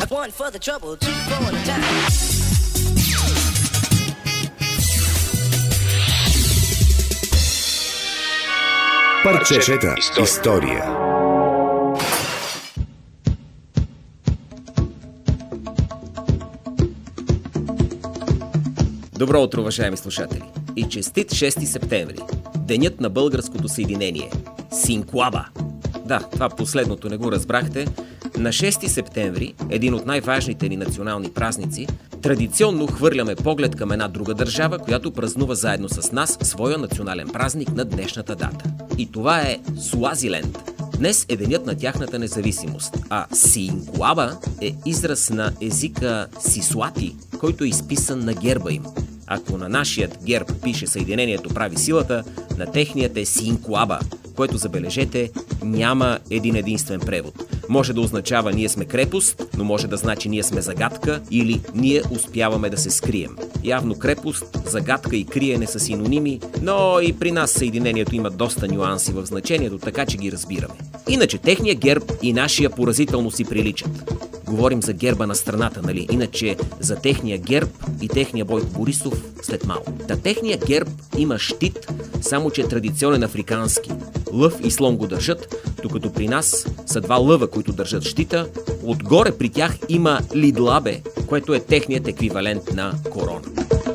One for the trouble, two for the time. Парчета история. Добро утро, уважаеми слушатели! И честит 6 септември, денят на българското съединение. Синклаба! Да, това последното не го разбрахте. На 6 септември, един от най-важните ни национални празници, традиционно хвърляме поглед към една друга държава, която празнува заедно с нас своя национален празник на днешната дата. И това е Суазиленд. Днес е денят на тяхната независимост, а Синклаба е израз на езика Сисуати, който е изписан на герба им. Ако на нашият герб пише Съединението прави силата, на техният е Синклаба, което, забележете, няма един единствен превод. Може да означава ние сме крепост, но може да значи ние сме загадка или ние успяваме да се скрием. Явно крепост, загадка и криене са синоними, но и при нас Съединението има доста нюанси в значението, така че ги разбираме. Иначе техния герб и нашия поразително си приличат. Говорим за герба на страната, нали? Иначе за техния герб и техния Бойко Борисов след малко. Техния герб има щит, само че е традиционен африкански. Лъв и слон го държат, докато при нас са два лъва, които държат щита. Отгоре при тях има лидлабе, което е техният еквивалент на корона.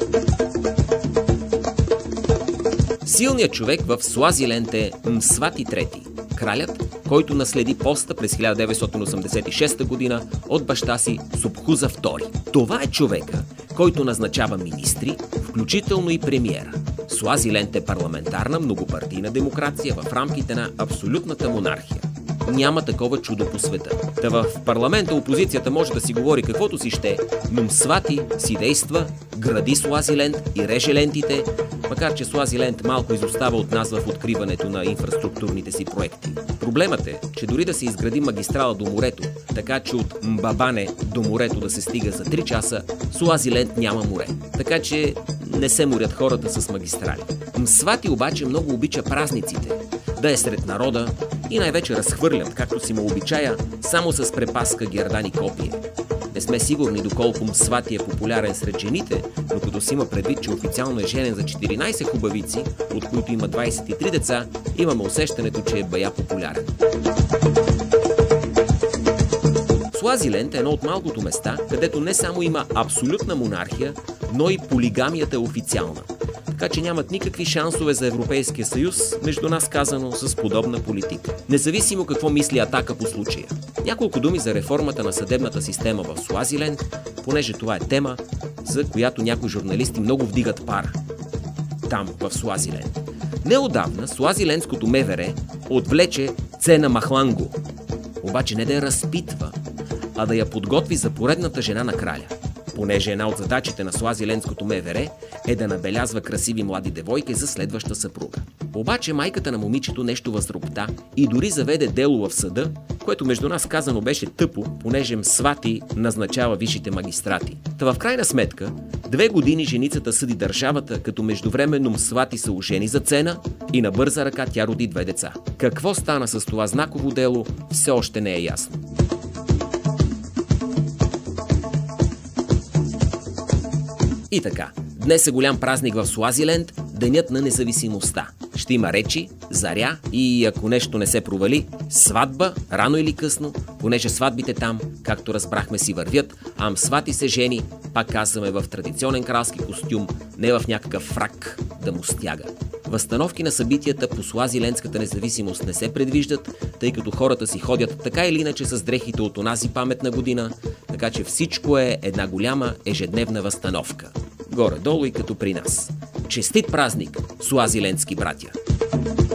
Силният човек в Суазиленд е Мсвати III, кралят, който наследи поста през 1986 година от баща си Собхуза II. Това е човека, който назначава министри, включително и премиера. Суазиленд е парламентарна многопартийна демокрация в рамките на абсолютната монархия. Няма такова чудо по света. Та в парламента опозицията може да си говори каквото си ще, но Мсвати си действа, гради Суазиленд и реже лентите, макар че Суазиленд малко изостава от нас в откриването на инфраструктурните си проекти. Проблемът е, че дори да се изгради магистрала до морето, така че от Мбабане до морето да се стига за 3 часа, Суазиленд няма море. Така че не се морят хората с магистрали. Мсвати обаче много обича празниците, да е сред народа и най-вече разхвърлят, както си му обичая, само с препаска гердани копие. Не сме сигурни доколко Мсвати е популярен сред жените, но като си има предвид, че официално е женен за 14 хубавици, от които има 23 деца, имаме усещането, че е бая популярен. Суазиленд е едно от малкото места, където не само има абсолютна монархия, но и полигамията е официална. Така че нямат никакви шансове за Европейския съюз, между нас казано, с подобна политика. Независимо какво мисли Атака по случая. Няколко думи за реформата на съдебната система в Суазиленд, понеже това е тема, за която някои журналисти много вдигат пара. Там, в Суазиленд. Неотдавна Суазилендското МВР отвлече Цена Махланго. Обаче не да я разпитва, а да я подготви за поредната жена на краля. Понеже една от задачите на Суазилендското МВР е да набелязва красиви млади девойки за следваща съпруга. Обаче майката на момичето нещо възропта и дори заведе дело в съда, което между нас казано беше тъпо, понеже Мсвати назначава висшите магистрати. Та в крайна сметка, 2 години женицата съди държавата, като междувременно Мсвати се ожени за Цена и на бърза ръка тя роди 2 деца. Какво стана с това знаково дело, все още не е ясно. И така, днес е голям празник в Суазиленд, денят на независимостта. Ще има речи, заря и, ако нещо не се провали, сватба, рано или късно, понеже сватбите там, както разбрахме, си вървят, а Мсвати се жени, пак казваме, в традиционен кралски костюм, не в някакъв фрак да му стяга. Възстановки на събитията по суазилендската независимост не се предвиждат, тъй като хората си ходят така или иначе с дрехите от онази паметна година, така че всичко е една голяма ежедневна възстановка. Горе-долу и като при нас. Честит празник, суазилендски братя!